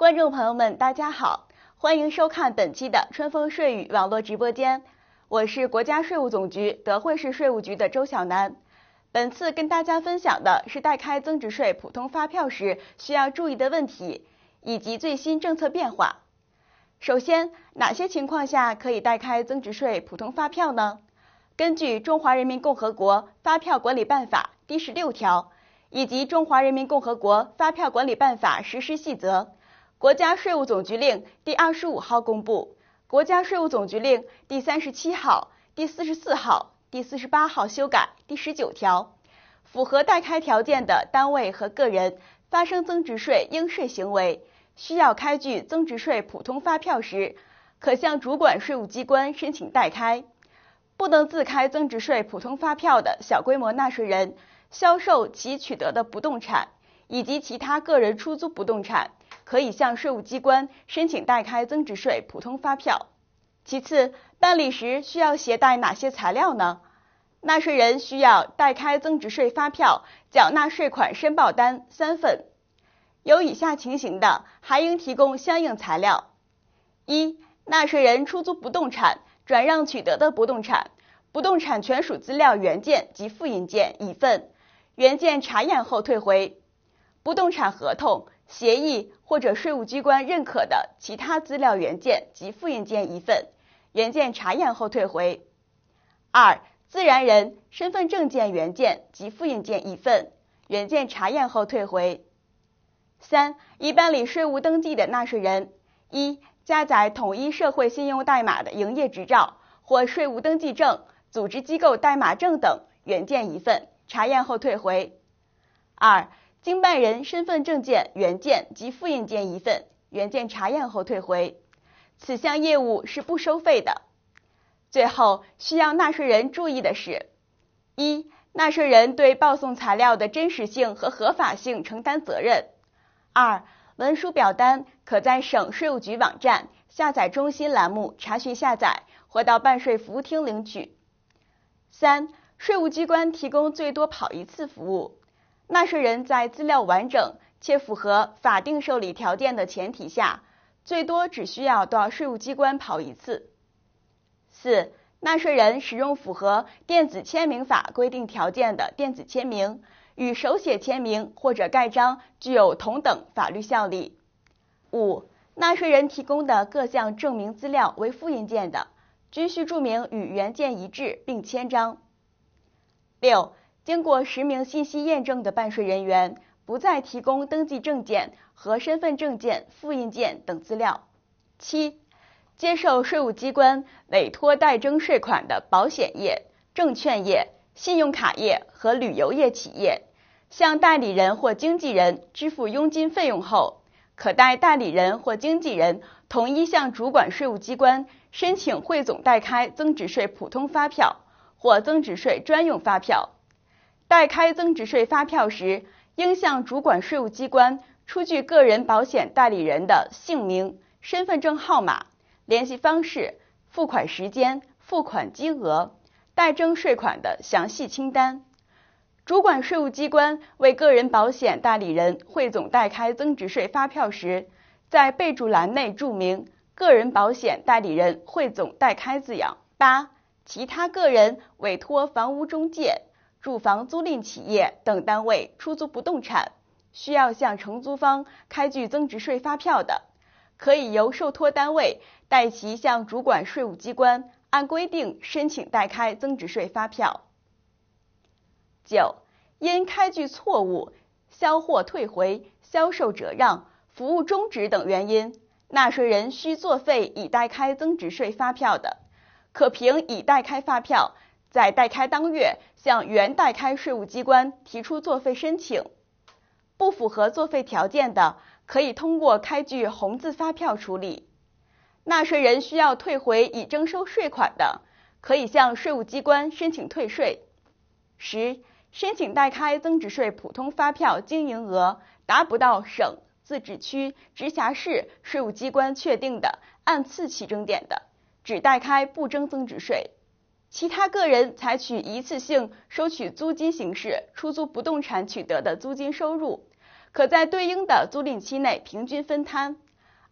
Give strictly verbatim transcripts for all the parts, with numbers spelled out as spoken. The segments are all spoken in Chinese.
观众朋友们，大家好，欢迎收看本期的春风税语网络直播间，我是国家税务总局德惠市税务局的周小楠。本次跟大家分享的是代开增值税普通发票时需要注意的问题，以及最新政策变化。首先，哪些情况下可以代开增值税普通发票呢？根据《中华人民共和国发票管理办法》第十六条以及《中华人民共和国发票管理办法实施细则》，国家税务总局令第二十五号公布，国家税务总局令第三十七号、第四十四号、第四十八号修改第十九条，符合代开条件的单位和个人发生增值税应税行为，需要开具增值税普通发票时，可向主管税务机关申请代开。不能自开增值税普通发票的小规模纳税人，销售其取得的不动产以及其他个人出租不动产，可以向税务机关申请代开增值税普通发票。其次，办理时需要携带哪些材料呢？纳税人需要代开增值税发票缴纳税款申报单三份，有以下情形的，还应提供相应材料：一、纳税人出租不动产转让取得的不动产，不动产权属资料原件及复印件一份，原件查验后退回；不动产合同、协议或者税务机关认可的其他资料原件及复印件一份，原件查验后退回。二、自然人身份证件原件及复印件一份，原件查验后退回。三、已办理税务登记的纳税人，一、加载统一社会信用代码的营业执照或税务登记证、组织机构代码证等原件一份，查验后退回。二、经办人身份证件原件及复印件一份，原件查验后退回。此项业务是不收费的。最后，需要纳税人注意的是：一、纳税人对报送材料的真实性和合法性承担责任。二、文书表单可在省税务局网站下载中心栏目查询下载，或到办税服务厅领取。三、税务机关提供最多跑一次服务，纳税人在资料完整且符合法定受理条件的前提下，最多只需要到税务机关跑一次。四、纳税人使用符合电子签名法规定条件的电子签名，与手写签名或者盖章具有同等法律效力。五、纳税人提供的各项证明资料为复印件的，均需注明与原件一致并签章。六、经过实名信息验证的办税人员不再提供登记证件和身份证件、复印件等资料。七、接受税务机关委托代征税款的保险业、证券业、信用卡业和旅游业企业，向代理人或经纪人支付佣金费用后，可代代理人或经纪人统一向主管税务机关申请汇总代开增值税普通发票或增值税专用发票。代开增值税发票时，应向主管税务机关出具个人保险代理人的姓名、身份证号码、联系方式、付款时间、付款金额、代征税款的详细清单。主管税务机关为个人保险代理人汇总代开增值税发票时，在备注栏内注明个人保险代理人汇总代开字样。八、其他个人委托房屋中介、住房租赁企业等单位出租不动产，需要向承租方开具增值税发票的，可以由受托单位代其向主管税务机关按规定申请代开增值税发票。九、因开具错误、销货退回、销售折让、服务终止等原因，纳税人需作废已代开增值税发票的，可凭已代开发票在代开当月向原代开税务机关提出作废申请。不符合作废条件的，可以通过开具红字发票处理。纳税人需要退回已征收税款的，可以向税务机关申请退税。十、申请代开增值税普通发票经营额达不到省、自治区、直辖市税务机关确定的按次起征点的，只代开不征增值税。其他个人采取一次性收取租金形式出租不动产取得的租金收入，可在对应的租赁期内平均分摊，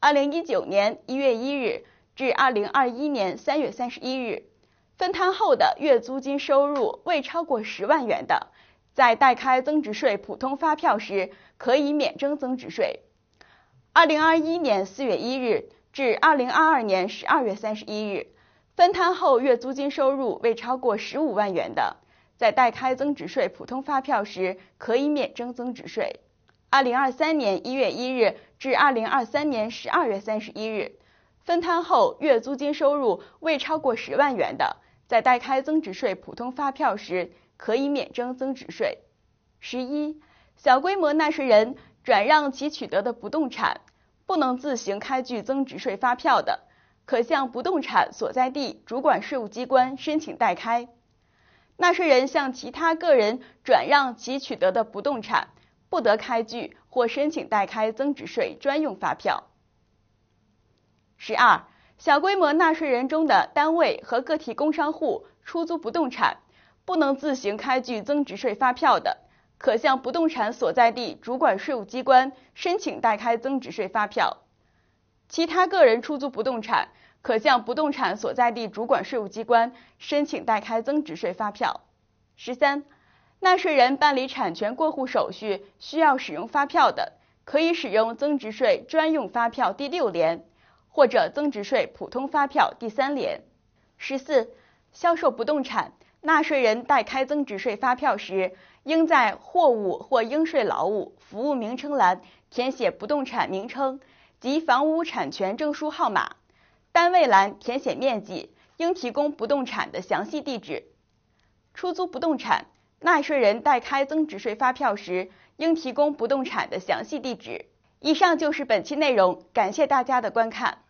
二零一九年一月一日至二零二一年三月三十一日，分摊后的月租金收入未超过十万元的，在代开增值税普通发票时可以免征增值税。二零二一年四月一日至二零二二年十二月三十一日，分摊后月租金收入未超过十五万元的，在代开增值税普通发票时可以免征增值税。二零二三年一月一日至二零二三年十二月三十一日，分摊后月租金收入未超过十万元的，在代开增值税普通发票时可以免征增值税。十一、小规模纳税人转让其取得的不动产，不能自行开具增值税发票的，可向不动产所在地主管税务机关申请代开。纳税人向其他个人转让其取得的不动产，不得开具或申请代开增值税专用发票。十二、小规模纳税人中的单位和个体工商户出租不动产，不能自行开具增值税发票的，可向不动产所在地主管税务机关申请代开增值税发票。其他个人出租不动产，可向不动产所在地主管税务机关申请代开增值税发票。十三、纳税人办理产权过户手续需要使用发票的，可以使用增值税专用发票第六联，或者增值税普通发票第三联。十四、销售不动产，纳税人代开增值税发票时，应在货物或应税劳务服务名称栏填写不动产名称及房屋产权证书号码，单位栏填写面积，应提供不动产的详细地址。出租不动产，纳税人代开增值税发票时，应提供不动产的详细地址。以上就是本期内容，感谢大家的观看。